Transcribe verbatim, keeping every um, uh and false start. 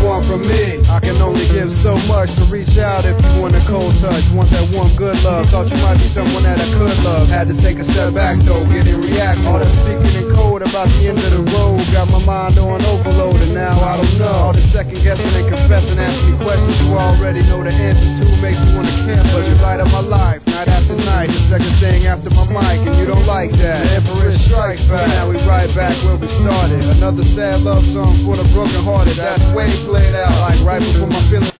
want from me. I can only give so much, to reach out if you want a cold touch. Want that warm, good love. Thought you might be someone that I could love. Had to take a step back though, getting react. All the speaking in code about the end of the road. Got my mind on overload and now I don't know. All the second guessing and confessing, asking me questions you already know the answers to. Makes me wanna cancel. You light up my life, night after night. The second thing after my mic, and you don't like that. The Emperor strikes back. Now we right back where we started. Another sad love song for the broken hearted. That's way played out, like right before my feelings.